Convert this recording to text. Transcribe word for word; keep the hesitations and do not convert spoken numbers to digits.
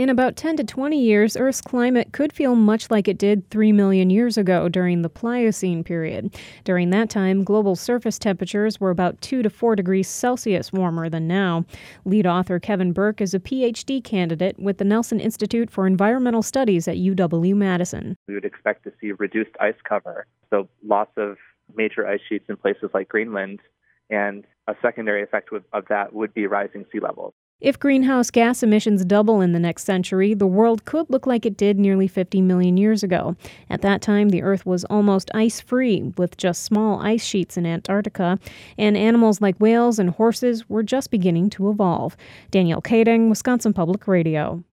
In about ten to twenty years, Earth's climate could feel much like it did three million years ago during the Pliocene period. During that time, global surface temperatures were about two to four degrees Celsius warmer than now. Lead author Kevin Burke is a P H D candidate with the Nelson Institute for Environmental Studies at U W Madison. We would expect to see reduced ice cover, so loss of major ice sheets in places like Greenland, and a secondary effect of that would be rising sea levels. If greenhouse gas emissions double in the next century, the world could look like it did nearly fifty million years ago. At that time, the Earth was almost ice-free, with just small ice sheets in Antarctica, and animals like whales and horses were just beginning to evolve. Danielle Kading, Wisconsin Public Radio.